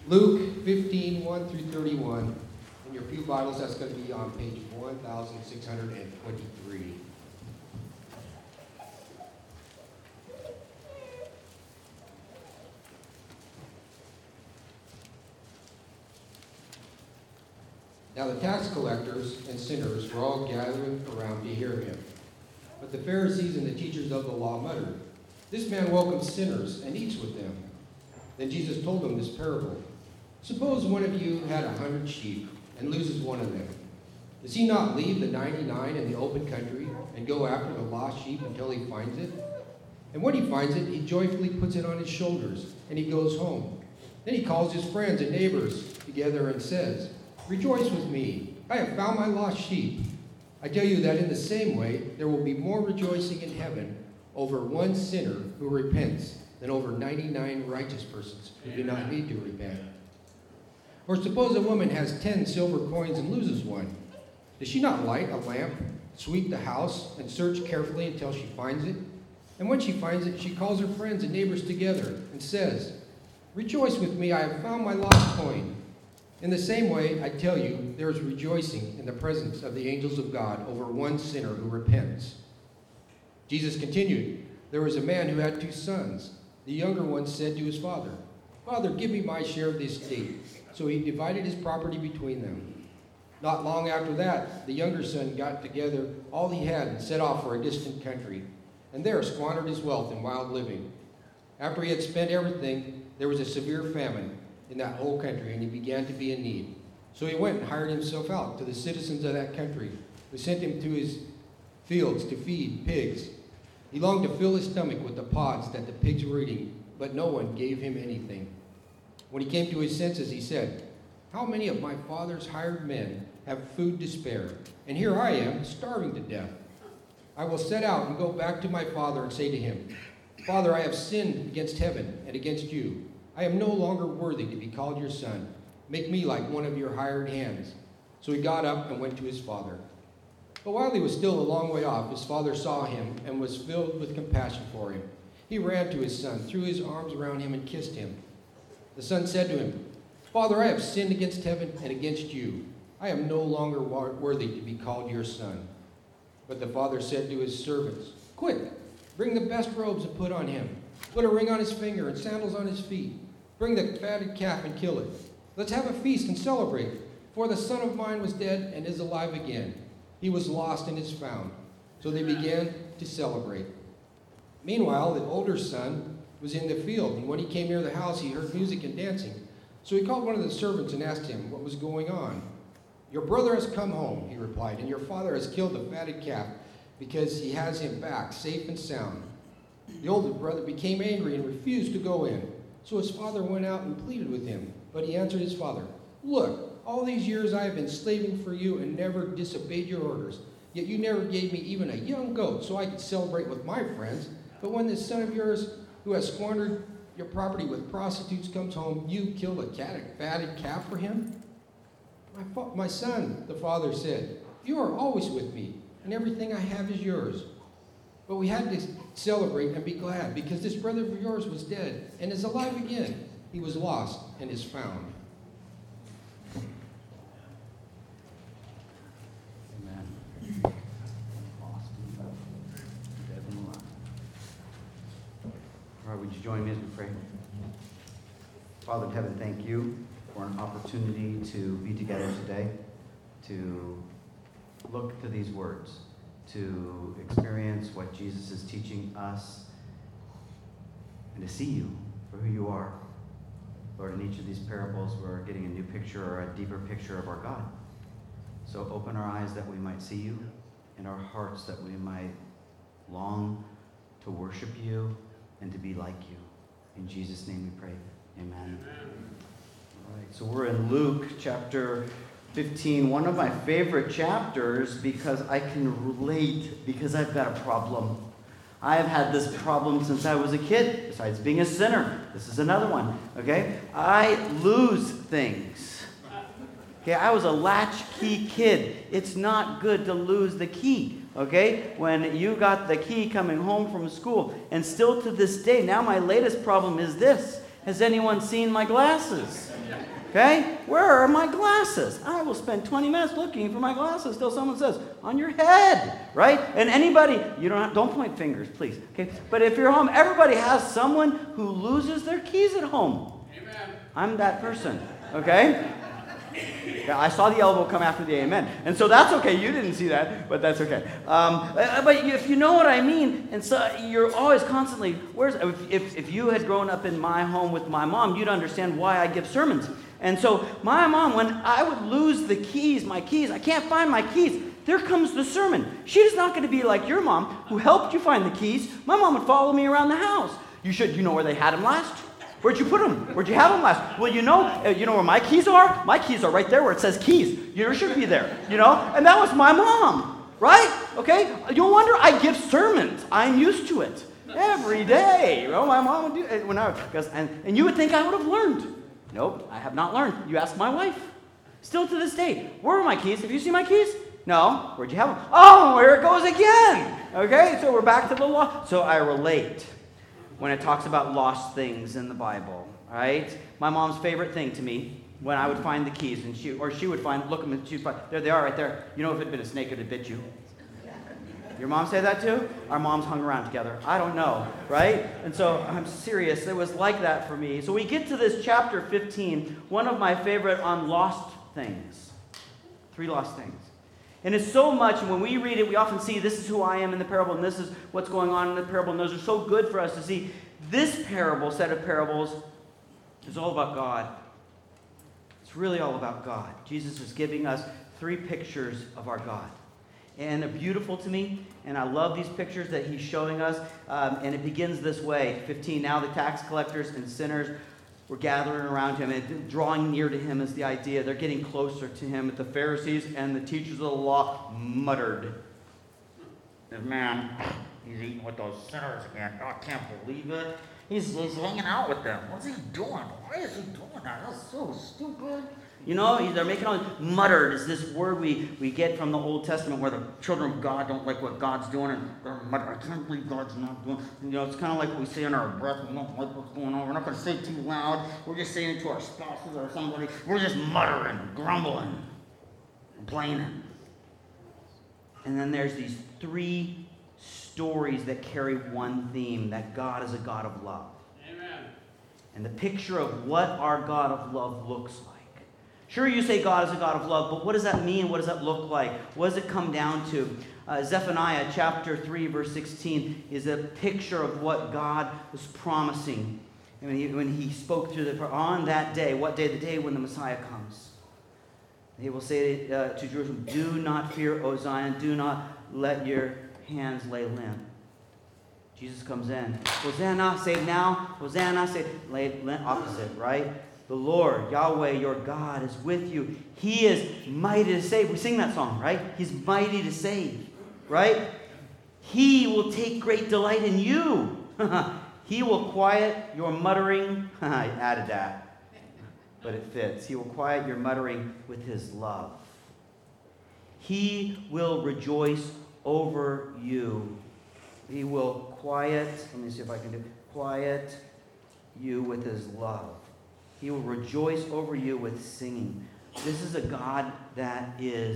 Luke 15, 1 through 31. In your pew Bibles, that's going to be on page 1623. Now the tax collectors and sinners were all gathering around to hear him. But the Pharisees and the teachers of the law muttered, "This man welcomes sinners and eats with them." Then Jesus told them this parable. "Suppose one of you had 100 sheep and loses one of them. Does he not leave the 99 in the open country and go after the lost sheep until he finds it? And when he finds it, he joyfully puts it on his shoulders, and he goes home. Then he calls his friends and neighbors together and says, 'Rejoice with me, I have found my lost sheep.' I tell you that in the same way, there will be more rejoicing in heaven over one sinner who repents than over 99 righteous persons who do not need to repent. Or suppose a woman has 10 silver coins and loses one. Does she not light a lamp, sweep the house, and search carefully until she finds it? And when she finds it, she calls her friends and neighbors together and says, 'Rejoice with me, I have found my lost coin.' In the same way, I tell you, there is rejoicing in the presence of the angels of God over one sinner who repents." Jesus continued, "There was a man who had 2 sons. The younger one said to his father, 'Father, give me my share of the estate.' So he divided his property between them. Not long after that, the younger son got together all he had and set off for a distant country, and there squandered his wealth in wild living. After he had spent everything, there was a severe famine in that whole country, and he began to be in need. So he went and hired himself out to the citizens of that country, who sent him to his fields to feed pigs. He longed to fill his stomach with the pods that the pigs were eating, but no one gave him anything. When he came to his senses, he said, 'How many of my father's hired men have food to spare, and here I am, starving to death? I will set out and go back to my father and say to him, Father, I have sinned against heaven and against you. I am no longer worthy to be called your son. Make me like one of your hired hands.' So he got up and went to his father. But while he was still a long way off, his father saw him and was filled with compassion for him. He ran to his son, threw his arms around him, and kissed him. The son said to him, 'Father, I have sinned against heaven and against you. I am no longer worthy to be called your son.' But the father said to his servants, 'Quick, bring the best robes and put on him. Put a ring on his finger and sandals on his feet. Bring the fatted calf and kill it. Let's have a feast and celebrate. For the son of mine was dead and is alive again. He was lost and is found.' So they began to celebrate. Meanwhile, the older son was in the field, and when he came near the house, he heard music and dancing. So he called one of the servants and asked him what was going on. 'Your brother has come home,' he replied, 'and your father has killed the fatted calf because he has him back safe and sound.' The older brother became angry and refused to go in. So his father went out and pleaded with him. But he answered his father, 'Look, all these years I have been slaving for you and never disobeyed your orders. Yet you never gave me even a young goat so I could celebrate with my friends. But when this son of yours, who has squandered your property with prostitutes, comes home, you kill a fatted calf for him?' 'My son,' the father said, 'you are always with me, and everything I have is yours. But we had to celebrate and be glad, because this brother of yours was dead and is alive again. He was lost and is found.'" Amen. All right, would you join me as we pray? Father in heaven, thank you for an opportunity to be together today, to look to these words, to experience what Jesus is teaching us, and to see you for who you are. Lord, in each of these parables, we're getting a new picture or a deeper picture of our God. So open our eyes that we might see you, and our hearts that we might long to worship you and to be like you. In Jesus' name we pray. Amen. All right, so we're in Luke chapter 15, one of my favorite chapters because I can relate, because I've got a problem. I have had this problem since I was a kid, besides being a sinner. This is another one, okay? I lose things. Okay, I was a latchkey kid. It's not good to lose the key, okay? When you got the key coming home from school, and still to this day, now my latest problem is this. Has anyone seen my glasses? Okay? Where are my glasses? I will spend 20 minutes looking for my glasses till someone says, on your head, right? And anybody, don't point fingers, please. Okay? But if you're home, everybody has someone who loses their keys at home. Amen. I'm that person, okay? Yeah, I saw the elbow come after the amen. And so that's okay. You didn't see that, but that's okay. But if you know what I mean, and so you're always constantly, if you had grown up in my home with my mom, you'd understand why I give sermons. And so my mom, when I would lose my keys, I can't find my keys, there comes the sermon. She's not going to be like your mom who helped you find the keys. My mom would follow me around the house. You know where they had them last? Where'd you put them? Where'd you have them last? Well, you know where my keys are? My keys are right there where it says keys. Yours should be there, And that was my mom, right? Okay? You'll wonder, I give sermons. I'm used to it every day. My mom would do it and you would think I would have learned. Nope, I have not learned. You ask my wife. Still to this day, where are my keys? Have you seen my keys? No. Where'd you have them? Oh, here it goes again. Okay, so we're back to the law. So I relate when it talks about lost things in the Bible, right? My mom's favorite thing to me, when I would find the keys, and she would find, there they are right there. If it had been a snake, it would have bit you. Your mom say that too? Our moms hung around together. I don't know, right? And so I'm serious. It was like that for me. So we get to this chapter 15, one of my favorite on lost things. 3 lost things. And it's so much, and when we read it, we often see this is who I am in the parable, and this is what's going on in the parable, and those are so good for us to see. This set of parables, is all about God. It's really all about God. Jesus is giving us 3 pictures of our God. And they're beautiful to me, and I love these pictures that he's showing us. And it begins this way, 15, now the tax collectors and sinners were gathering around him, and drawing near to him is the idea. They're getting closer to him. The Pharisees and the teachers of the law muttered, "This man, he's eating with those sinners again. Oh, I can't believe it. He's hanging out with them. What's he doing? Why is he doing that? That's so stupid." They're making all muttered is this word we get from the Old Testament where the children of God don't like what God's doing, and they're muttering, "I can't believe God's not doing." It's kind of like we say under our breath, we don't like what's going on. We're not going to say it too loud. We're just saying it to our spouses or somebody. We're just muttering, grumbling, complaining. And then there's these 3 stories that carry one theme, that God is a God of love. Amen. And the picture of what our God of love looks like. Sure, you say God is a God of love, but what does that mean? What does that look like? What does it come down to? Zephaniah chapter 3, verse 16 is a picture of what God was promising. And when he spoke through on that day, what day? The day when the Messiah comes. He will say to Jerusalem, "Do not fear, O Zion, do not let your hands lay limp." Jesus comes in. Hosanna, save now. Hosanna, save. Opposite, right? The Lord, Yahweh, your God, is with you. He is mighty to save. We sing that song, right? He's mighty to save, right? He will take great delight in you. He will quiet your muttering. I added that, but it fits. He will quiet your muttering with his love. He will rejoice over you. He will quiet you with his love. He will rejoice over you with singing. This is a God that is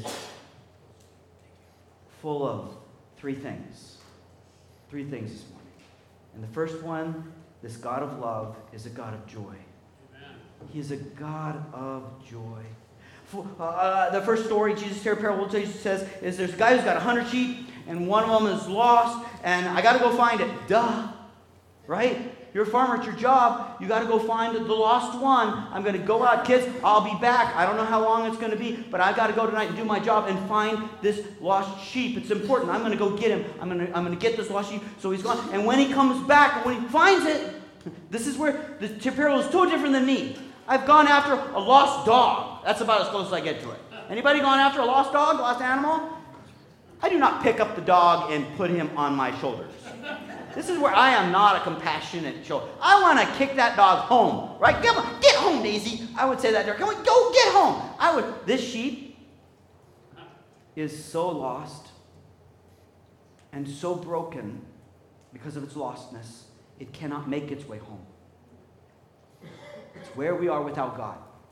full of 3 things. 3 things this morning. And the first one, this God of love, is a God of joy. Amen. He's a God of joy. The first story, Jesus' parable, Jesus says, is there's a guy who's got 100 sheep, and one of them is lost, and I got to go find it. Duh. Right? You're a farmer at your job. You got to go find the lost one. I'm going to go out, kids. I'll be back. I don't know how long it's going to be, but I got to go tonight and do my job and find this lost sheep. It's important. I'm going to go get him. I'm going to get this lost sheep. So he's gone. And when he comes back, when he finds it, this is where the parable is so different than me. I've gone after a lost dog. That's about as close as I get to it. Anybody gone after a lost dog, lost animal? I do not pick up the dog and put him on my shoulders. This is where I am not a compassionate shoulder. I want to kick that dog home, right? Come on, get home, Daisy. I would say that to her. Come on, go get home. This sheep is so lost and so broken because of its lostness, it cannot make its way home. It's where we are without God.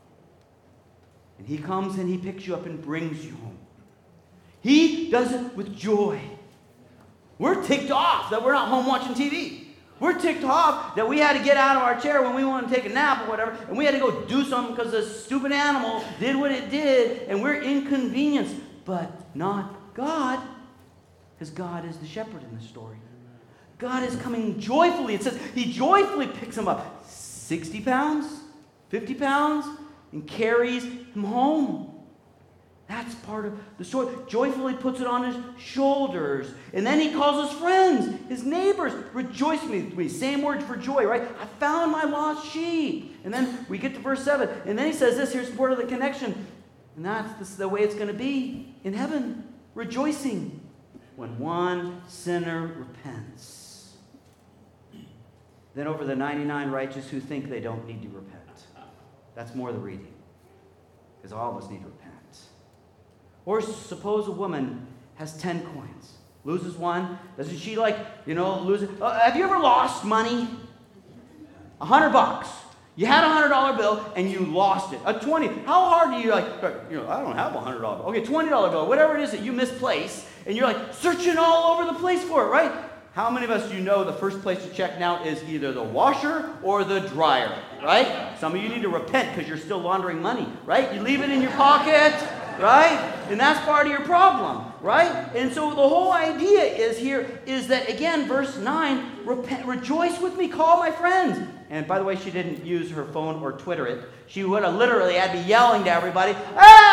And he comes and he picks you up and brings you home. He does it with joy. We're ticked off that we're not home watching TV. We're ticked off that we had to get out of our chair when we wanted to take a nap or whatever, and we had to go do something because the stupid animal did what it did, and we're inconvenienced. But not God, because God is the shepherd in the story. God is coming joyfully. It says he joyfully picks him up. 60 pounds, 50 pounds, and carries him home. That's part of the story. Joyfully puts it on his shoulders. And then he calls his friends, his neighbors, rejoice with me. Same word for joy, right? I found my lost sheep. And then we get to verse 7. And then he says this, here's part of the connection. And this is the way it's going to be in heaven. Rejoicing when one sinner repents. Then over the 99 righteous who think they don't need to repent. That's more the reading. Because all of us need to repent. Or suppose a woman has 10 coins, loses one. Doesn't she lose it? Have you ever lost money? $100. You had a $100 bill and you lost it. A 20. How hard do you I don't have a $100 bill. Okay, $20 bill, whatever it is that you misplace, and you're searching all over the place for it, right? How many of us do you know the first place to check now is either the washer or the dryer, right? Some of you need to repent because you're still laundering money, right? You leave it in your pocket, right? And that's part of your problem, right? And so the whole idea is that, again, verse 9, rejoice with me, call my friends. And by the way, she didn't use her phone or Twitter it. She would have literally had to be yelling to everybody, hey,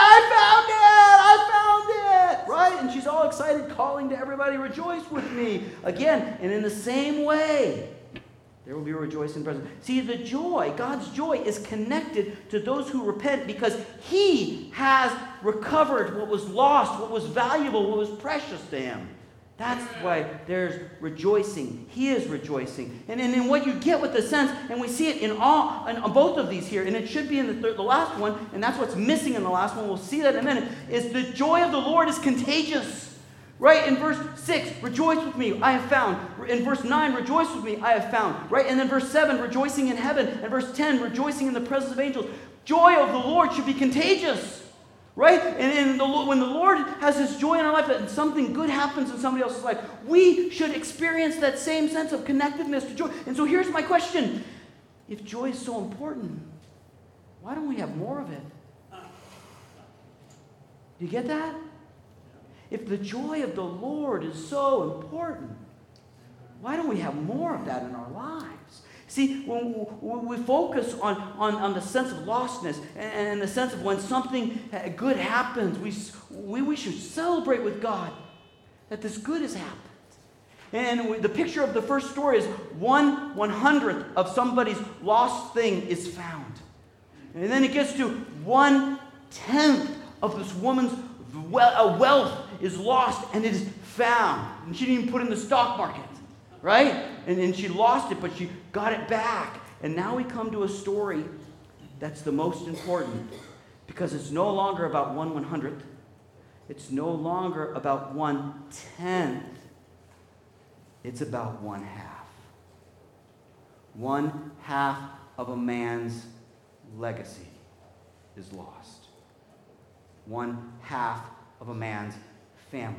I found it, right? And she's all excited, calling to everybody, rejoice with me. Again, and in the same way, there will be a rejoicing presence. See, the joy, God's joy, is connected to those who repent because he has recovered what was lost, what was valuable, what was precious to him. That's why there's rejoicing. He is rejoicing. And in what you get with the sense, and we see it in both of these here, and it should be in the last one, and that's what's missing in the last one, we'll see that in a minute, is the joy of the Lord is contagious. Right? In verse 6, rejoice with me, I have found. In verse 9, rejoice with me, I have found. Right? And then verse 7, rejoicing in heaven. And verse 10, rejoicing in the presence of angels. Joy of the Lord should be contagious. Right? And when the Lord has his joy in our life, that something good happens in somebody else's life, we should experience that same sense of connectedness to joy. And so here's my question. If joy is so important, why don't we have more of it? Do you get that? If the joy of the Lord is so important, why don't we have more of that in our lives? See, when we focus on the sense of lostness and the sense of when something good happens, we should celebrate with God that this good has happened. And the picture of the first story is 1/100th of somebody's lost thing is found. And then it gets to 1/10 of this woman's wealth is lost and it is found. And she didn't even put it in the stock market, right? And she lost it, but she got it back. And now we come to a story that's the most important because it's no longer about 1/100th. It's no longer about 1/10. It's about 1/2. 1/2 of a man's legacy is lost. 1/2 of a man's family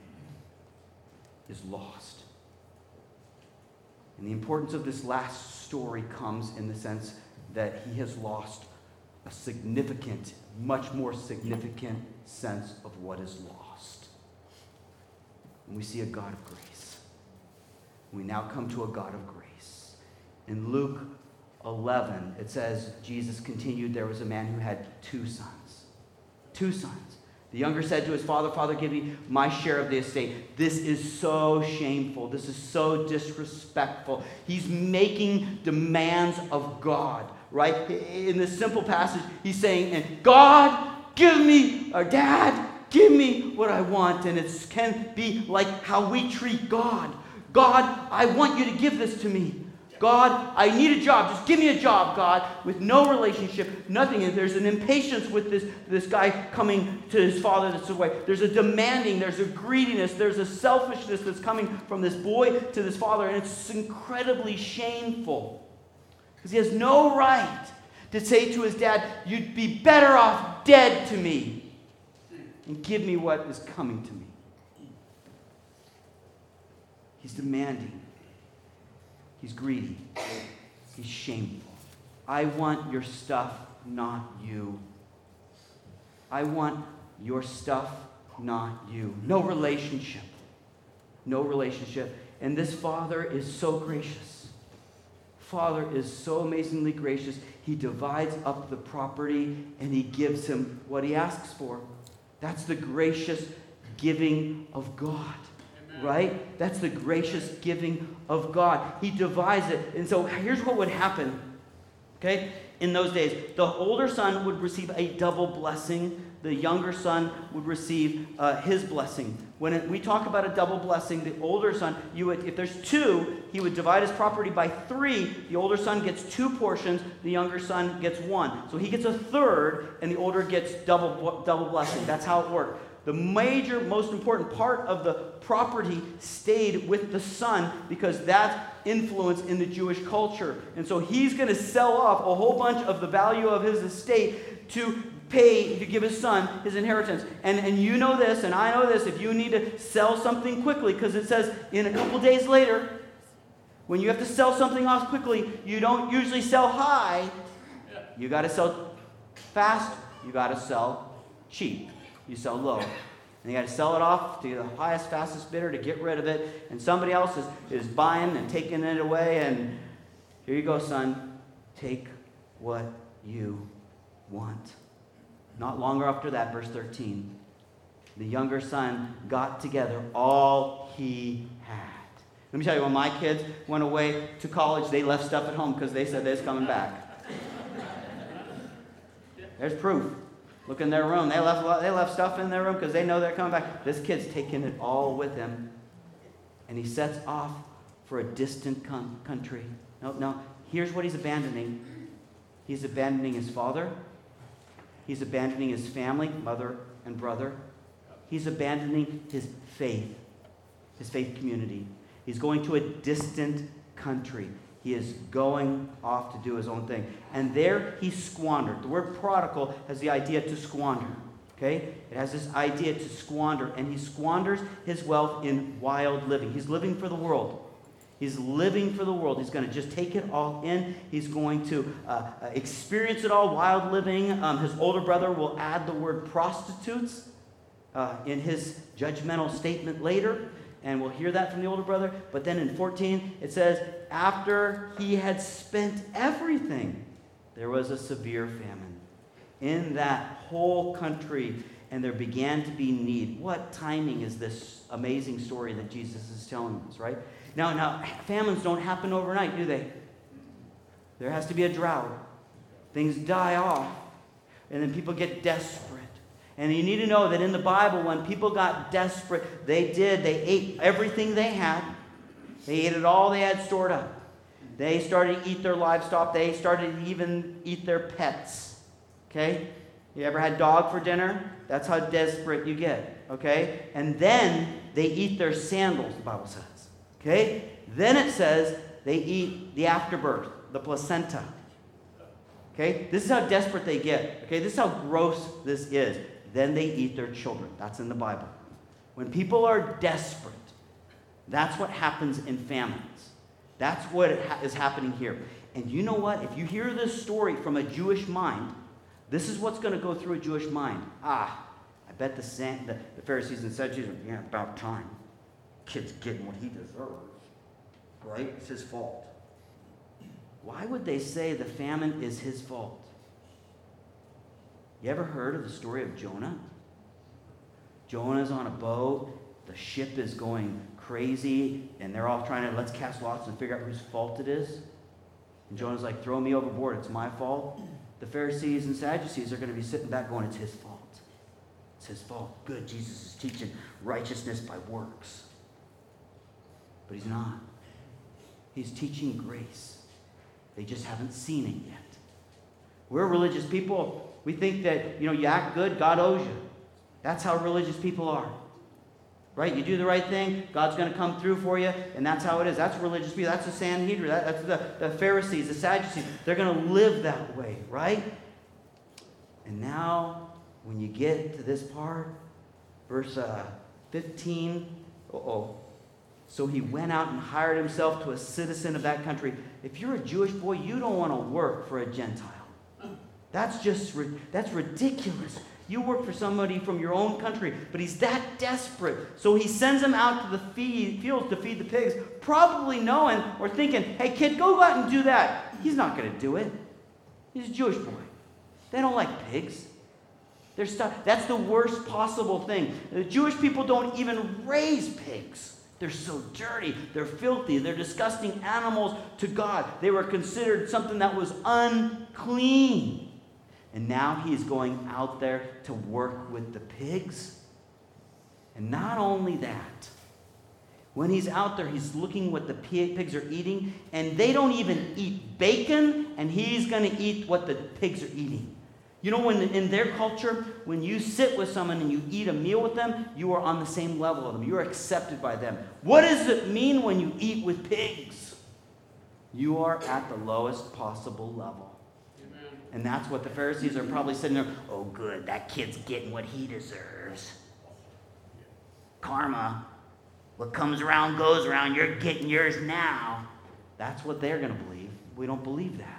is lost. And the importance of this last story comes in the sense that he has lost a significant, much more significant sense of what is lost. And we see a God of grace. We now come to a God of grace. In Luke 11, it says, Jesus continued, there was a man who had 2 sons. 2 sons. The younger said to his father, Father, give me my share of the estate. This is so shameful. This is so disrespectful. He's making demands of God, right? In this simple passage, he's saying, God, give me, or Dad, give me what I want. And it can be like how we treat God. God, I want you to give this to me. God, I need a job. Just give me a job, God, with no relationship, nothing. And there's an impatience with this guy coming to his father that's away. There's a demanding, there's a greediness, there's a selfishness that's coming from this boy to this father. And it's incredibly shameful because he has no right to say to his dad, you'd be better off dead to me and give me what is coming to me. He's demanding. He's greedy. He's shameful. I want your stuff, not you. I want your stuff, not you. No relationship. No relationship. And this father is so gracious. Father is so amazingly gracious. He divides up the property and he gives him what he asks for. That's the gracious giving of God. Right? That's the gracious giving of God. He divides it. And so here's what would happen. Okay? In those days, the older son would receive a double blessing. The younger son would receive his blessing. When we talk about a double blessing, the older son, if there's two, he would divide his property by 3. The older son gets 2 portions. The younger son gets 1. So he gets a third, and the older gets double blessing. That's how it worked. The major, most important part of the property stayed with the son because that's influence in the Jewish culture. And so he's going to sell off a whole bunch of the value of his estate to give his son his inheritance. And you know this, and I know this, if you need to sell something quickly, because it says in a couple days later, when you have to sell something off quickly, you don't usually sell high. You got to sell fast. You got to sell cheap. You sell low. And you got to sell it off to the highest, fastest bidder to get rid of it. And somebody else is buying and taking it away. And here you go, son. Take what you want. Not longer after that, verse 13, the younger son got together all he had. Let me tell you, when my kids went away to college, they left stuff at home because they said they was coming back. There's proof. Look in their room. They left stuff in their room because they know they're coming back. This kid's taking it all with him. And he sets off for a distant country. No, here's what he's abandoning. He's abandoning his father. He's abandoning his family, mother and brother. He's abandoning his faith community. He's going to a distant country. He is going off to do his own thing. And there he squandered. The word prodigal has the idea to squander. Okay? It has this idea to squander. And he squanders his wealth in wild living. He's living for the world. He's living for the world. He's going to just take it all in. He's going to experience it all, wild living. His older brother will add the word prostitutes in his judgmental statement later. And we'll hear that from the older brother. But then in 14, it says, after he had spent everything, there was a severe famine in that whole country, and there began to be need. What timing is this amazing story that Jesus is telling us, right? Now, famines don't happen overnight, do they? There has to be a drought. Things die off, and then people get desperate. And you need to know that in the Bible, when people got desperate, they ate everything they had. They ate it all they had stored up. They started to eat their livestock. They started to even eat their pets. Okay? You ever had dog for dinner? That's how desperate you get. Okay? And then they eat their sandals, the Bible says. Okay? Then it says they eat the afterbirth, the placenta. Okay? This is how desperate they get. Okay? This is how gross this is. Then they eat their children. That's in the Bible. When people are desperate, that's what happens in famines. That's what is happening here. And you know what? If you hear this story from a Jewish mind, this is what's going to go through a Jewish mind. I bet the Pharisees and Sadducees are, yeah, about time. Kid's getting what he deserves. Right? It's his fault. Why would they say the famine is his fault? You ever heard of the story of Jonah? Jonah's on a boat. The ship is going crazy. And they're all trying to, let's cast lots and figure out whose fault it is. And Jonah's like, throw me overboard. It's my fault. The Pharisees and Sadducees are going to be sitting back going, it's his fault. It's his fault. Good. Jesus is teaching righteousness by works. But he's not. He's teaching grace. They just haven't seen it yet. We're religious people. We think that, you act good, God owes you. That's how religious people are. Right? You do the right thing, God's going to come through for you, and that's how it is. That's religious people. That's the Sanhedrin. That's the Pharisees, the Sadducees. They're going to live that way, right? And now, when you get to this part, verse 15, so he went out and hired himself to a citizen of that country. If you're a Jewish boy, you don't want to work for a Gentile. That's ridiculous. You work for somebody from your own country, but he's that desperate. So he sends him out to the fields to feed the pigs, probably knowing or thinking, hey, kid, go out and do that. He's not going to do it. He's a Jewish boy. They don't like pigs. That's the worst possible thing. The Jewish people don't even raise pigs. They're so dirty. They're filthy. They're disgusting animals to God. They were considered something that was unclean. And now he's going out there to work with the pigs. And not only that, when he's out there, he's looking what the pigs are eating, and they don't even eat bacon, and he's going to eat what the pigs are eating. You know, when in their culture, when you sit with someone and you eat a meal with them, you are on the same level of them. You are accepted by them. What does it mean when you eat with pigs? You are at the lowest possible level. And that's what the Pharisees are probably sitting there, oh good, that kid's getting what he deserves. Karma, what comes around goes around, you're getting yours now. That's what they're going to believe. We don't believe that.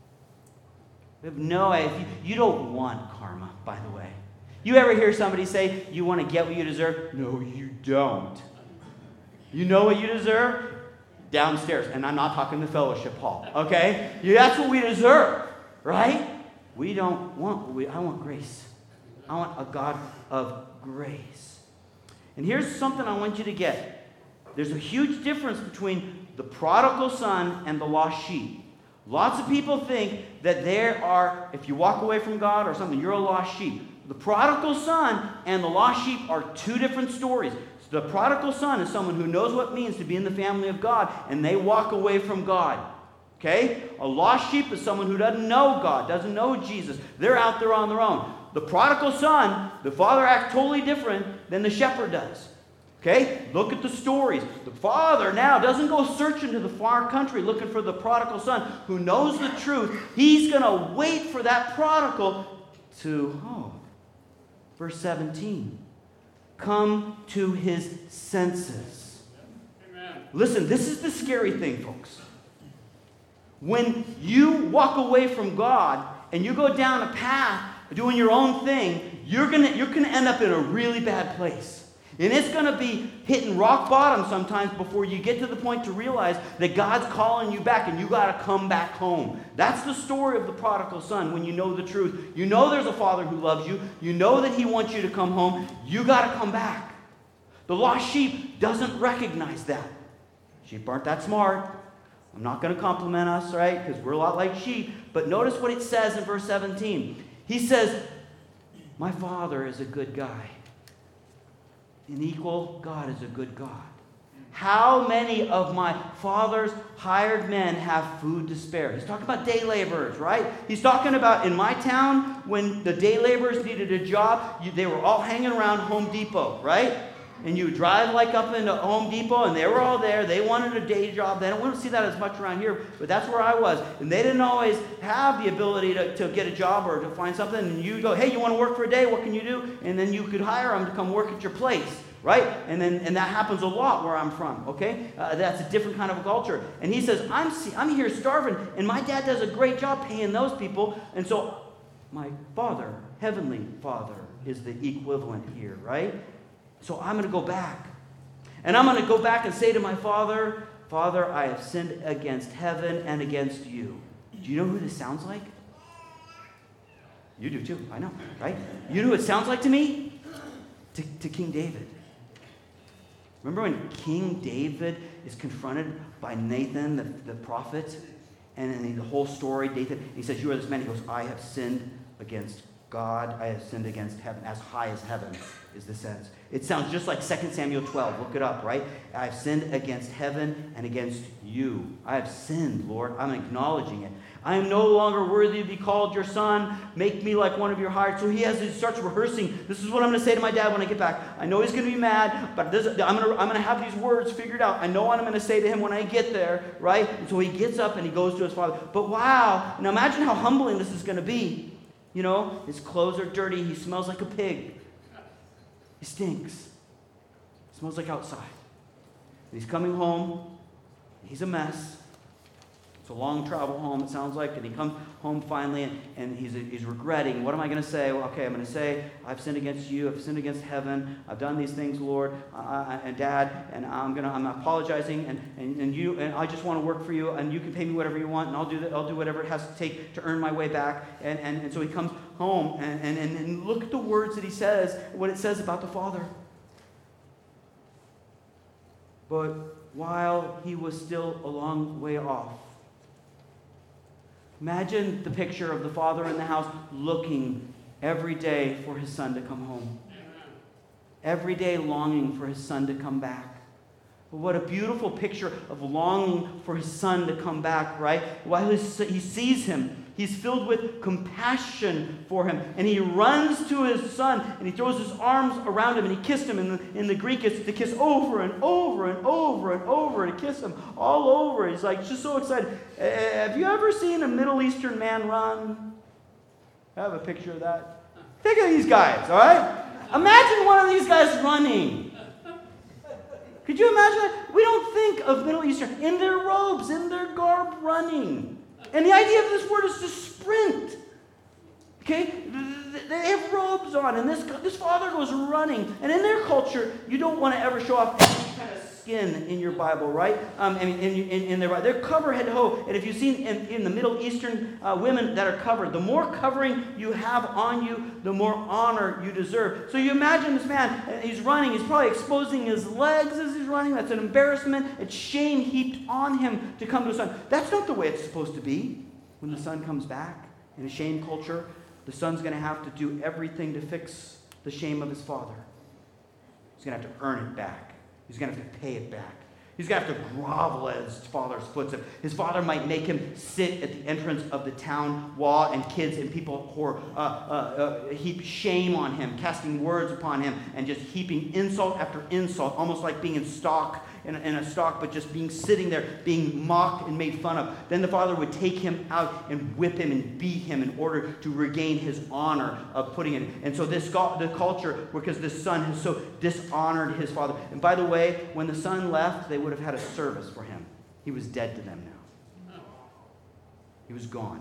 We have no idea. You don't want karma, by the way. You ever hear somebody say, you want to get what you deserve? No, you don't. You know what you deserve? Downstairs. And I'm not talking the fellowship hall, okay? That's what we deserve. Right? We don't want, I want grace. I want a God of grace. And here's something I want you to get. There's a huge difference between the prodigal son and the lost sheep. Lots of people think that there are, if you walk away from God or something, you're a lost sheep. The prodigal son and the lost sheep are two different stories. So the prodigal son is someone who knows what it means to be in the family of God, and they walk away from God. Okay? A lost sheep is someone who doesn't know God, doesn't know Jesus. They're out there on their own. The prodigal son, the father acts totally different than the shepherd does. Okay? Look at the stories. The father now doesn't go searching to the far country looking for the prodigal son who knows the truth. He's going to wait for that prodigal to, verse 17, come to his senses. Amen. Listen, this is the scary thing, folks. When you walk away from God and you go down a path doing your own thing, you're gonna end up in a really bad place. And it's going to be hitting rock bottom sometimes before you get to the point to realize that God's calling you back and you got to come back home. That's the story of the prodigal son when you know the truth. You know there's a father who loves you. You know that he wants you to come home. You got to come back. The lost sheep doesn't recognize that. Sheep aren't that smart. I'm not going to compliment us, right? Because we're a lot like sheep. But notice what it says in verse 17. He says, my father is a good guy. An equal God is a good God. How many of my father's hired men have food to spare? He's talking about day laborers, right? He's talking about in my town, when the day laborers needed a job, they were all hanging around Home Depot, right? And you drive like up into Home Depot, and they were all there. They wanted a day job. We don't see that as much around here, but that's where I was. And they didn't always have the ability to get a job or to find something. And you go, hey, you want to work for a day? What can you do? And then you could hire them to come work at your place, right? And that happens a lot where I'm from, okay? That's a different kind of a culture. And he says, I'm here starving, and my dad does a great job paying those people. And so my father, heavenly father, is the equivalent here, right? So I'm going to go back. And I'm going to go back and say to my father, Father, I have sinned against heaven and against you. Do you know who this sounds like? You do too, I know, right? You know who it sounds like to me? To King David. Remember when King David is confronted by Nathan, the prophet? And in the whole story, Nathan, he says, you are this man. He goes, I have sinned against God, I have sinned against heaven, as high as heaven is the sense. It sounds just like 2 Samuel 12. Look it up, right? I have sinned against heaven and against you. I have sinned, Lord. I'm acknowledging it. I am no longer worthy to be called your son. Make me like one of your hired. So he starts rehearsing. This is what I'm going to say to my dad when I get back. I know he's going to be mad, but I'm going to have these words figured out. I know what I'm going to say to him when I get there, right? And so he gets up and he goes to his father. But wow, now imagine how humbling this is going to be. You know, his clothes are dirty. He smells like a pig. He stinks. He smells like outside. And he's coming home. He's a mess. It's a long travel home, it sounds like. And he comes home finally, and he's regretting. What am I going to say? Well, okay, I'm going to say, I've sinned against you. I've sinned against heaven. I've done these things, Lord and Dad, and I'm apologizing. And I just want to work for you, and you can pay me whatever you want, and I'll do whatever it has to take to earn my way back. And so he comes home, and look at the words that he says, what it says about the father. But while he was still a long way off, imagine the picture of the father in the house looking every day for his son to come home. Every day longing for his son to come back. But what a beautiful picture of longing for his son to come back, right? While he sees him, he's filled with compassion for him. And he runs to his son and he throws his arms around him and he kissed him. In the Greek, it's to kiss over and over and over and over, to kiss him all over. He's like just so excited. Have you ever seen a Middle Eastern man run? I have a picture of that. Think of these guys, all right? Imagine one of these guys running. Could you imagine that? We don't think of Middle Eastern in their robes, in their garb, running. And the idea of this word is to sprint. Okay? They have robes on, and this father goes running. And in their culture, you don't want to ever show off any kind of skin in your Bible, right? They're covered head to toe. And if you've seen in the Middle Eastern women that are covered, the more covering you have on you, the more honor you deserve. So you imagine this man, he's running, he's probably exposing his legs as he's running. That's an embarrassment. It's shame heaped on him to come to his son. That's not the way it's supposed to be. When the son comes back in a shame culture, the son's going to have to do everything to fix the shame of his father. He's going to have to earn it back. He's going to have to pay it back. He's going to have to grovel at his father's footsteps. His father might make him sit at the entrance of the town wall, and kids and people heap shame on him, casting words upon him, and just heaping insult after insult, almost like being in a stock, but just sitting there, being mocked and made fun of. Then the father would take him out and whip him and beat him in order to regain his honor of putting it. And so the culture, because this son has so dishonored his father. And by the way, when the son left, they would have had a service for him. He was dead to them now. He was gone.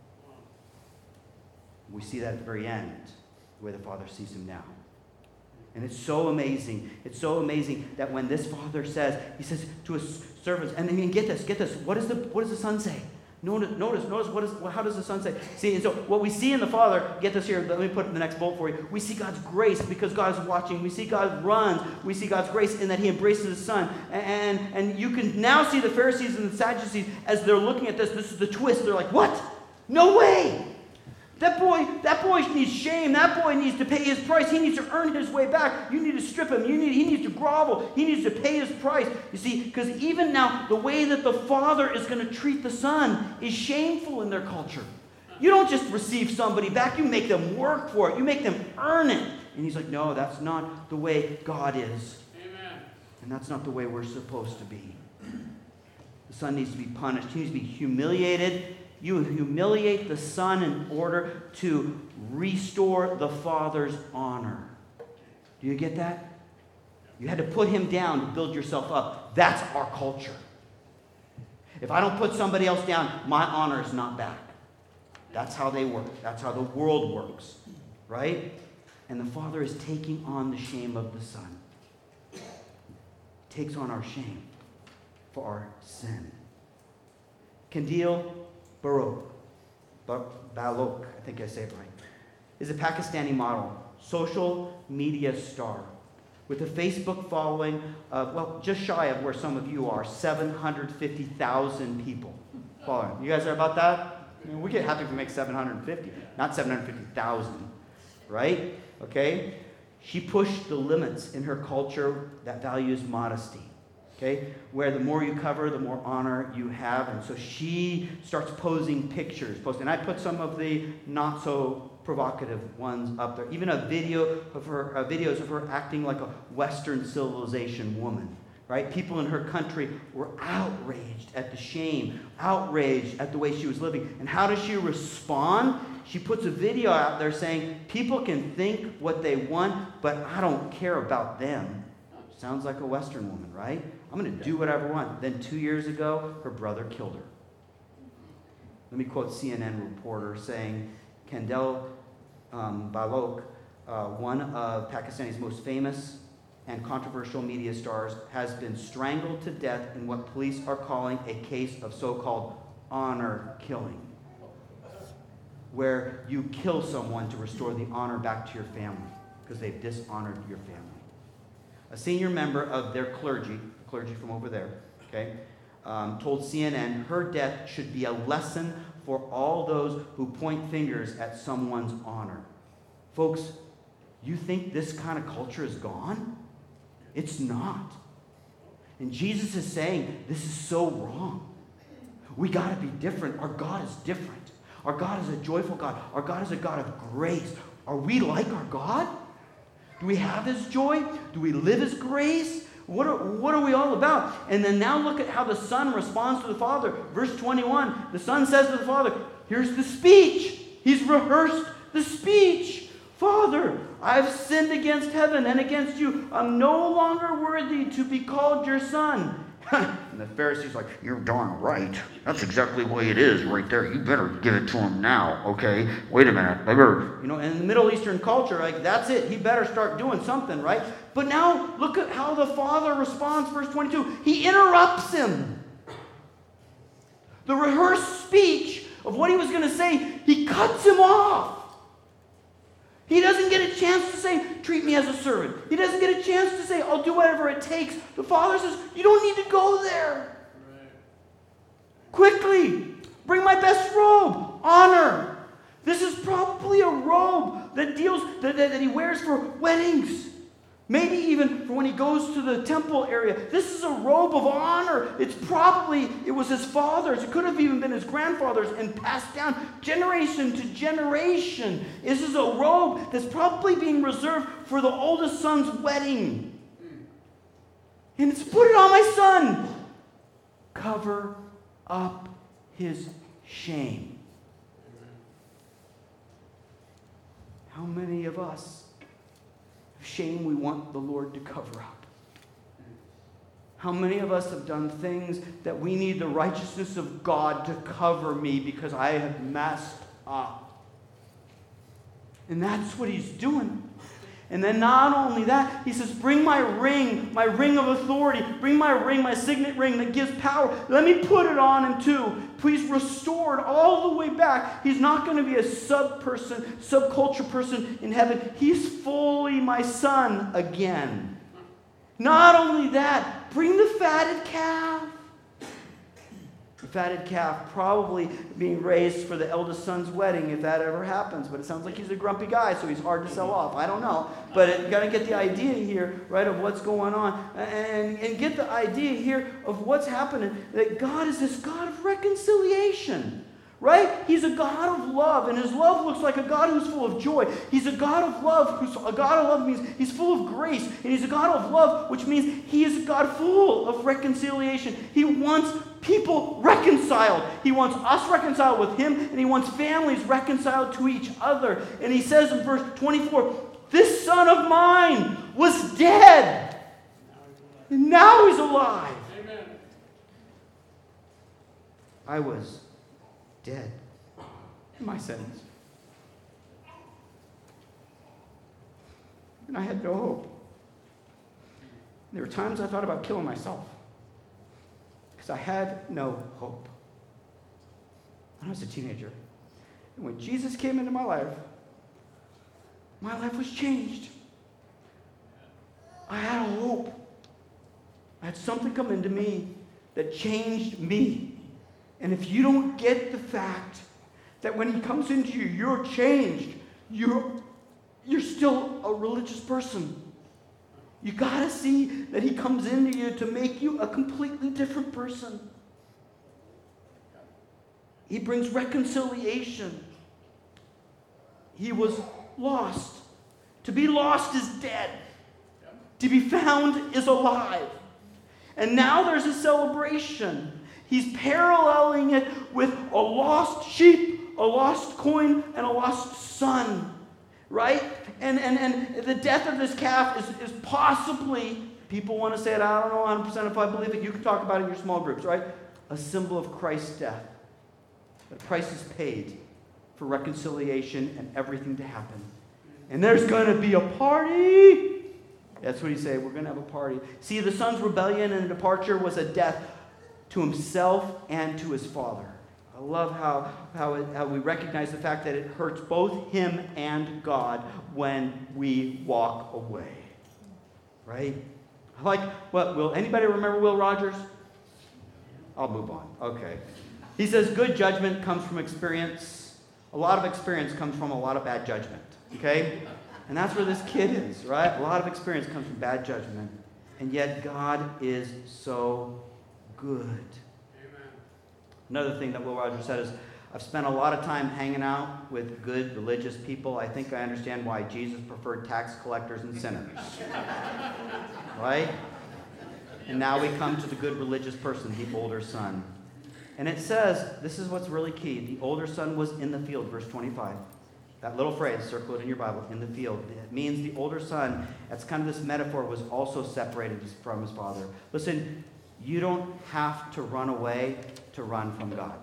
We see that at the very end, the way the father sees him now. And it's so amazing. It's so amazing that when this father says, he says to his servants, and then get this. What does the son say? Notice. How does the son say? See, and so what we see in the father, get this here. Let me put it in the next bullet for you. We see God's grace because God is watching. We see God runs. We see God's grace in that He embraces His son. And you can now see the Pharisees and the Sadducees as they're looking at this. This is the twist. They're like, what? No way. That boy needs shame. That boy needs to pay his price. He needs to earn his way back. You need to strip him. He needs to grovel. He needs to pay his price. You see, because even now, the way that the father is going to treat the son is shameful in their culture. You don't just receive somebody back. You make them work for it. You make them earn it. And he's like, no, that's not the way God is. Amen. And that's not the way we're supposed to be. The son needs to be punished. He needs to be humiliated. You humiliate the son in order to restore the father's honor. Do you get that? You had to put him down to build yourself up. That's our culture. If I don't put somebody else down, my honor is not back. That's how they work. That's how the world works. Right? And the father is taking on the shame of the son. Takes on our shame for our sin. Kandil Balok, I think I say it right, is a Pakistani model, social media star, with a Facebook following of, just shy of where some of you are, 750,000 people following. You guys are about that? I mean, we get happy if we make 750, not 750,000. right? Okay? She pushed the limits in her culture that values modesty. Okay? Where the more you cover, the more honor you have. And so she starts posing pictures. And I put some of the not so provocative ones up there. Even videos of her acting like a Western civilization woman. Right? People in her country were outraged at the shame, outraged at the way she was living. And how does she respond? She puts a video out there saying, people can think what they want, but I don't care about them. Sounds like a Western woman, right? I'm going to do whatever I want. Then 2 years ago, her brother killed her. Let me quote CNN reporter saying, Kendall Balok, one of Pakistani's most famous and controversial media stars, has been strangled to death in what police are calling a case of so-called honor killing, where you kill someone to restore the honor back to your family because they've dishonored your family. A senior member of their clergy from over there, okay, told CNN her death should be a lesson for all those who point fingers at someone's honor. Folks, you think this kind of culture is gone? It's not. And Jesus is saying this is so wrong. We got to be different. Our God is different. Our God is a joyful God. Our God is a God of grace. Are we like our God? Do we have His joy? Do we live His grace? What are we all about? And then now look at how the Son responds to the Father. Verse 21, the Son says to the Father, here's the speech. He's rehearsed the speech. Father, I've sinned against heaven and against you. I'm no longer worthy to be called your son. And the Pharisees like, you're darn right. That's exactly the way it is right there. You better give it to him now, okay? Wait a minute. I better. In the Middle Eastern culture, like, that's it. He better start doing something, right? But now look at how the Father responds, verse 22. He interrupts him. The rehearsed speech of what he was going to say, he cuts him off. He doesn't get a chance to say, treat me as a servant. He doesn't get a chance to say, I'll do whatever it takes. The Father says, you don't need to go there. Right. Quickly, bring my best robe. Honor. This is probably a robe that he wears for weddings. Maybe even for when he goes to the temple area. This is a robe of honor. It was his father's. It could have even been his grandfather's and passed down generation to generation. This is a robe that's probably being reserved for the oldest son's wedding. And it's put it on my son. Cover up his shame. How many of us shame we want the Lord to cover up? How many of us have done things that we need the righteousness of God to cover me because I have messed up? And that's what he's doing. And then not only that, he says, bring my ring of authority. Bring my ring, my signet ring that gives power. Let me put it on him too. Please restore it all the way back. He's not going to be a subculture person in heaven. He's fully my son again. Not only that, bring the fatted calf. The fatted calf probably being raised for the eldest son's wedding if that ever happens. But it sounds like he's a grumpy guy, so he's hard to sell off. I don't know. But you got to get the idea here, right, of what's going on. And get the idea here of what's happening. That God is this God of reconciliation. Right? He's a God of love, and his love looks like a God who's full of joy. He's a God of love. A God of love means he's full of grace, and he's a God of love, which means he is a God full of reconciliation. He wants people reconciled. He wants us reconciled with him, and he wants families reconciled to each other. And he says in verse 24, this son of mine was dead, and now he's alive. Amen. I was dead in my sins. And I had no hope. There were times I thought about killing myself because I had no hope. When I was a teenager, and when Jesus came into my life was changed. I had a hope. I had something come into me that changed me. And if you don't get the fact that when he comes into you, you're changed, a religious person. You got to see that he comes into you to make you a completely different person. He brings reconciliation. He was lost. To be lost is dead. To be found is alive. And now there's a celebration. He's paralleling it with a lost sheep, a lost coin, and a lost son. Right? And the death of this calf is possibly, people want to say it, I don't know 100% if I believe it. You can talk about it in your small groups, right? A symbol of Christ's death. The price is paid for reconciliation and everything to happen. And there's going to be a party. That's what he said. We're going to have a party. See, the son's rebellion and departure was a death to himself and to his father. I love how we recognize the fact that it hurts both him and God when we walk away. Right? Will anybody remember Will Rogers? I'll move on. Okay. He says good judgment comes from experience. A lot of experience comes from a lot of bad judgment. Okay? And that's where this kid is, right? A lot of experience comes from bad judgment. And yet God is so good. Another thing that Will Rogers said is, I've spent a lot of time hanging out with good religious people. I think I understand why Jesus preferred tax collectors and sinners. Right? And now we come to the good religious person, the older son. And it says, this is what's really key. The older son was in the field, verse 25. That little phrase, circle it in your Bible, in the field. It means the older son, that's kind of this metaphor, was also separated from his father. Listen, you don't have to run away to run from God.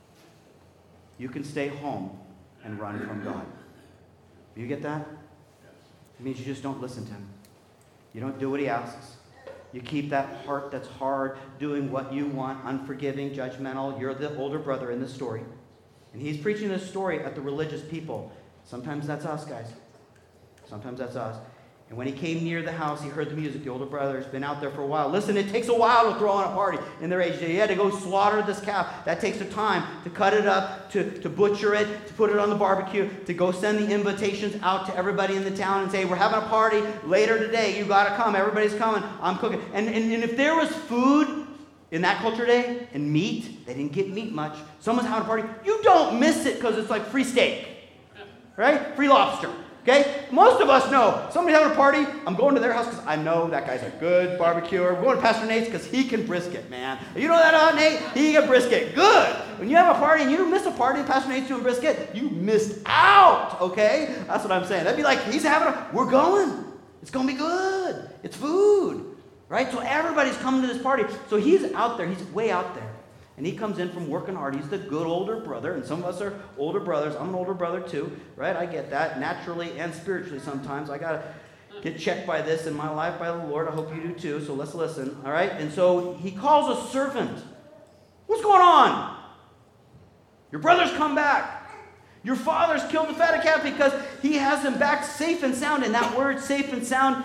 You can stay home and run from God. You get that? It means you just don't listen to him. You don't do what he asks. You keep that heart that's hard, doing what you want, unforgiving, judgmental. You're the older brother in the story. And he's preaching this story at the religious people. Sometimes that's us, guys. Sometimes that's us. And when he came near the house, he heard the music. The older brother's been out there for a while. Listen, it takes a while to throw on a party in their age. He had to go slaughter this calf. That takes the time to cut it up, to butcher it, to put it on the barbecue, to go send the invitations out to everybody in the town and say, we're having a party later today. You got to come. Everybody's coming. I'm cooking. And if there was food in that culture today and meat, they didn't get meat much. Someone's having a party. You don't miss it because it's like free steak, right? Free lobster. Okay? Most of us know. Somebody's having a party, I'm going to their house because I know that guy's a good barbecuer. We're going to Pastor Nate's because he can brisket, man. You know that, Nate? He can brisket. Good. When you have a party and you miss a party and Pastor Nate's doing brisket, you missed out, okay? That's what I'm saying. That'd be like, he's having we're going. It's going to be good. It's food, right? So everybody's coming to this party. So he's out there. He's way out there. And he comes in from working hard. He's the good older brother. And some of us are older brothers. I'm an older brother too, right? I get that naturally and spiritually sometimes. I got to get checked by this in my life by the Lord. I hope you do too. So let's listen, all right? And so he calls a servant. What's going on? Your brother's come back. Your father's killed the fatted calf because he has them back safe and sound. And that word safe and sound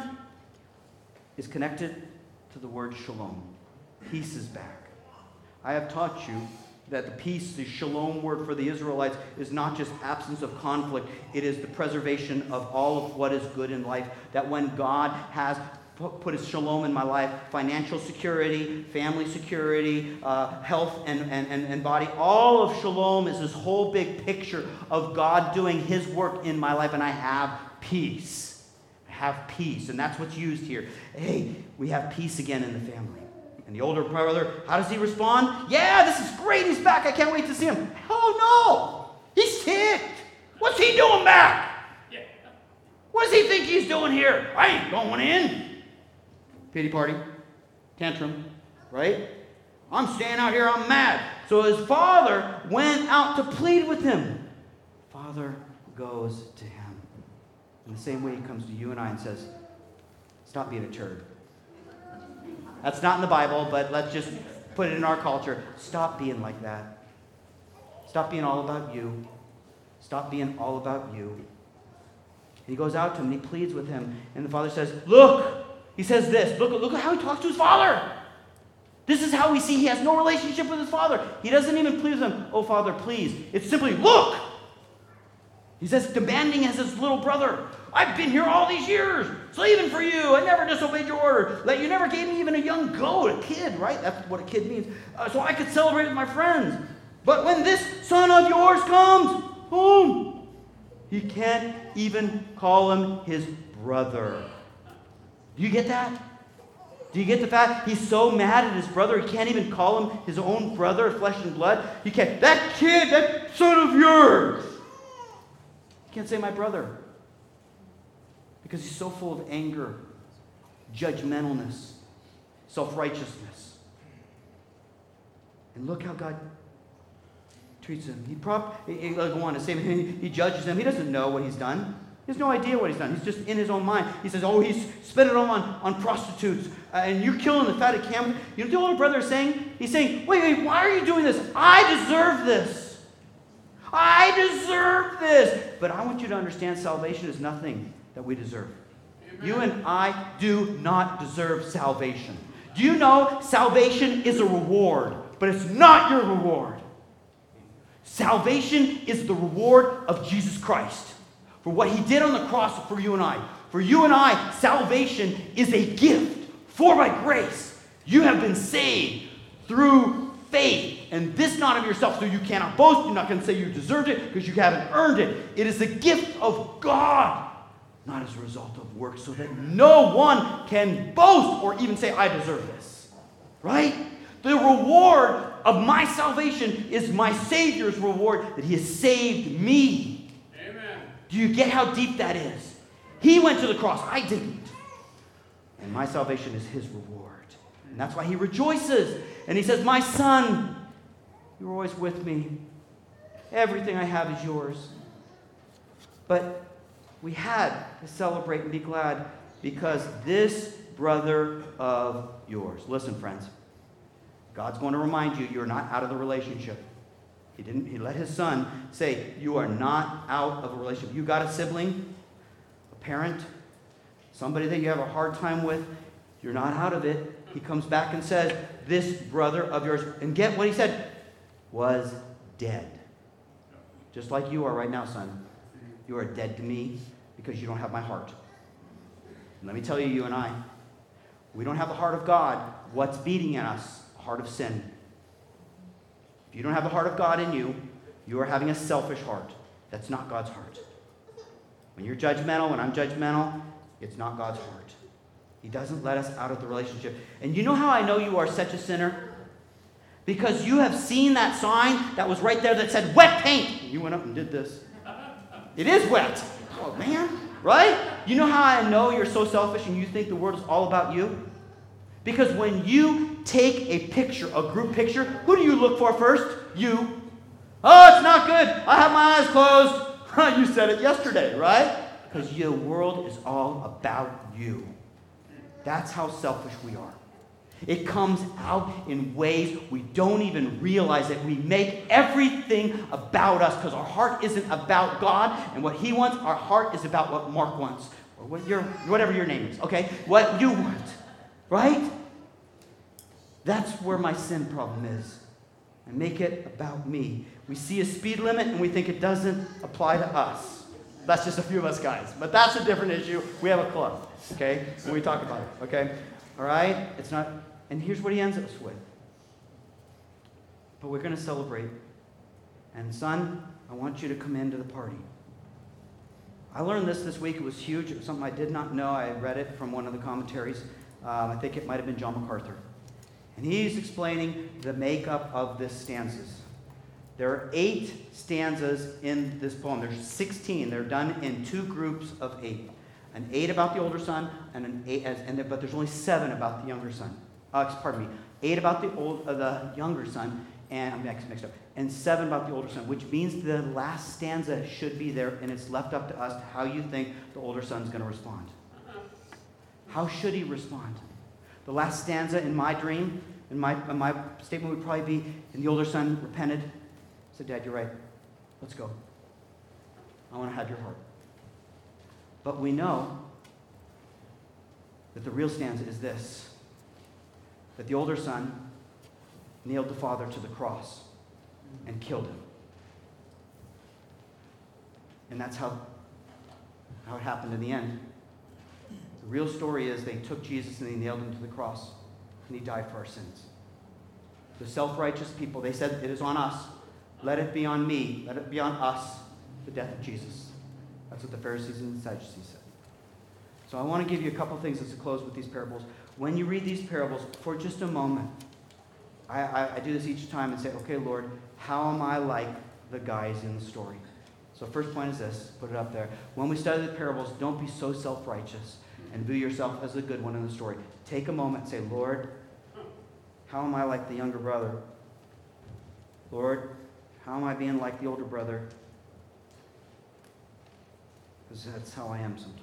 is connected to the word shalom. Peace is back. I have taught you that the peace, the shalom word for the Israelites, is not just absence of conflict. It is the preservation of all of what is good in life. That when God has put his shalom in my life, financial security, family security, health and body, all of shalom is this whole big picture of God doing his work in my life, and I have peace. I have peace, and that's what's used here. Hey, we have peace again in the family. And the older brother, how does he respond? Yeah, this is great. He's back. I can't wait to see him. Hell no. He's ticked. What's he doing back? What does he think he's doing here? I ain't going in. Pity party. Tantrum. Right? I'm staying out here. I'm mad. So his father went out to plead with him. Father goes to him. In the same way he comes to you and I and says, stop being a turd. That's not in the Bible, but let's just put it in our culture. Stop being like that. Stop being all about you. Stop being all about you. And he goes out to him and he pleads with him. And the father says, look. He says this. Look at how he talks to his father. This is how we see he has no relationship with his father. He doesn't even plead with him. Oh, Father, please. It's simply, look. He's as demanding as his little brother. I've been here all these years, slaving for you. I never disobeyed your order. You never gave me even a young goat, a kid, right? That's what a kid means. So I could celebrate with my friends. But when this son of yours comes home, he can't even call him his brother. Do you get that? Do you get the fact he's so mad at his brother, he can't even call him his own brother, flesh and blood? He can't. That kid, that son of yours. He can't say my brother. Because he's so full of anger, judgmentalness, self-righteousness. And look how God treats him. He judges him. He doesn't know what he's done. He has no idea what he's done. He's just in his own mind. He says, he's spent it all on prostitutes. And you're killing the fatted camels. You know what the older brother is saying? He's saying, wait, why are you doing this? I deserve this. I deserve this. But I want you to understand salvation is nothing that we deserve. Amen. You and I do not deserve salvation. Do you know salvation is a reward, but it's not your reward. Salvation is the reward of Jesus Christ for what he did on the cross for you and I. For you and I, salvation is a gift, for by grace. You have been saved through faith, and this not of yourself, so you cannot boast. You're not going to say you deserved it because you haven't earned it. It is the gift of God, not as a result of works, so that no one can boast or even say, I deserve this. Right? The reward of my salvation is my Savior's reward, that he has saved me. Amen. Do you get how deep that is? He went to the cross. I didn't. And my salvation is his reward. And that's why he rejoices. And he says, my son, you're always with me. Everything I have is yours. But we had to celebrate and be glad because this brother of yours. Listen, friends. God's going to remind you you're not out of the relationship. He let his son say, you are not out of a relationship. You got a sibling, a parent, somebody that you have a hard time with, you're not out of it. He comes back and says, this brother of yours, and get what he said, was dead. Just like you are right now, son. You are dead to me because you don't have my heart. And let me tell you, you and I, we don't have the heart of God. What's beating in us? Heart of sin. If you don't have the heart of God in you, you are having a selfish heart. That's not God's heart. When you're judgmental, when I'm judgmental, it's not God's heart. He doesn't let us out of the relationship. And you know how I know you are such a sinner? Because you have seen that sign that was right there that said wet paint. You went up and did this. It is wet. Oh, man. Right? You know how I know you're so selfish and you think the world is all about you? Because when you take a picture, a group picture, who do you look for first? You. Oh, it's not good. I have my eyes closed. You said it yesterday, right? Because the world is all about you. That's how selfish we are. It comes out in ways we don't even realize it. We make everything about us because our heart isn't about God and what he wants. Our heart is about what Mark wants or whatever your name is, okay? What you want. Right? That's where my sin problem is. I make it about me. We see a speed limit and we think it doesn't apply to us. That's just a few of us guys. But that's a different issue. We have a club, okay? When we talk about it, okay? All right? It's not, and here's what he ends us with. But we're going to celebrate. And son, I want you to come into the party. I learned this week. It was huge. It was something I did not know. I read it from one of the commentaries. I think it might have been John MacArthur. And he's explaining the makeup of this stanzas. There are 8 stanzas in this poem. There's 16. They're done in 2 groups of 8. An 8 about the older son, and an 8, but there's only 7 about the younger son. 8 about the younger son, and I'm mixed up, and 7 about the older son, which means the last stanza should be there, and it's left up to us how you think the older son's going to respond. How should he respond? The last stanza in my dream, in my statement would probably be, and the older son repented, said, Dad, you're right. Let's go. I want to have your heart. But we know that the real stanza is this, that the older son nailed the father to the cross and killed him. And that's how it happened in the end. The real story is they took Jesus and they nailed him to the cross, and he died for our sins. The self-righteous people, they said, it is on us. Let it be on me. Let it be on us, the death of Jesus. That's what the Pharisees and the Sadducees said. So I want to give you a couple things as to close with these parables. When you read these parables, for just a moment, I do this each time and say, okay, Lord, how am I like the guys in the story? So first point is this, put it up there. When we study the parables, don't be so self-righteous and view yourself as the good one in the story. Take a moment and say, Lord, how am I like the younger brother? Lord, how am I being like the older brother? Because that's how I am sometimes.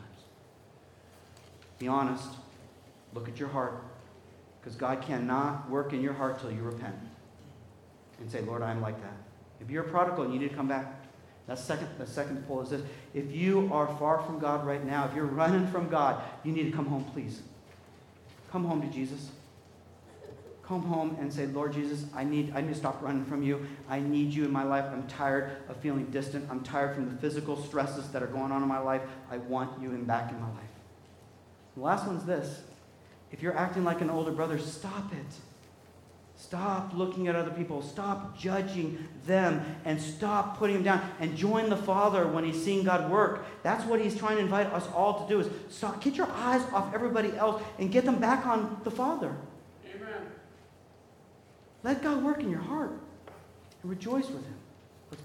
Be honest. Look at your heart. Because God cannot work in your heart till you repent. And say, Lord, I'm like that. If you're a prodigal and you need to come back, the second pull is this. If you are far from God right now, if you're running from God, you need to come home, please. Come home to Jesus. Come home and say, Lord Jesus, I need to stop running from you. I need you in my life. I'm tired of feeling distant. I'm tired from the physical stresses that are going on in my life. I want you back in my life. The last one's this. If you're acting like an older brother, stop it. Stop looking at other people. Stop judging them and stop putting them down. And join the Father when he's seeing God work. That's what he's trying to invite us all to do, is stop, get your eyes off everybody else and get them back on the Father. Amen. Let God work in your heart and rejoice with him. Let's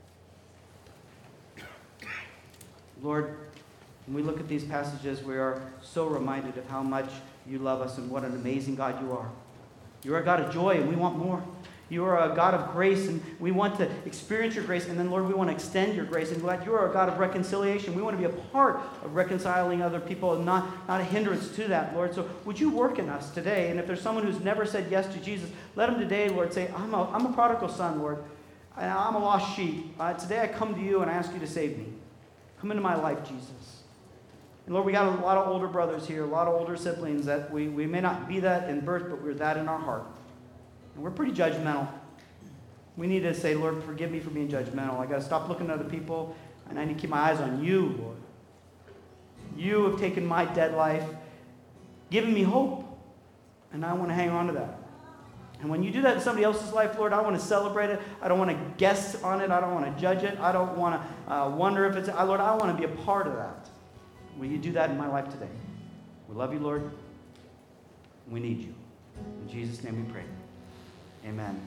pray. Lord, when we look at these passages, we are so reminded of how much you love us and what an amazing God you are. You are a God of joy, and we want more. You are a God of grace, and we want to experience your grace. And then, Lord, we want to extend your grace. And God, you are a God of reconciliation. We want to be a part of reconciling other people and not a hindrance to that, Lord. So would you work in us today? And if there's someone who's never said yes to Jesus, let them today, Lord, say, I'm a prodigal son, Lord. I'm a lost sheep. Today I come to you and I ask you to save me. Come into my life, Jesus. And Lord, we got a lot of older brothers here, a lot of older siblings that we may not be that in birth, but we're that in our heart. And we're pretty judgmental. We need to say, Lord, forgive me for being judgmental. I got to stop looking at other people, and I need to keep my eyes on you, Lord. You have taken my dead life, given me hope, and I want to hang on to that. And when you do that in somebody else's life, Lord, I want to celebrate it. I don't want to guess on it. I don't want to judge it. I don't want to wonder if it's... Lord, I want to be a part of that. Will you do that in my life today? We love you, Lord. We need you. In Jesus' name we pray. Amen.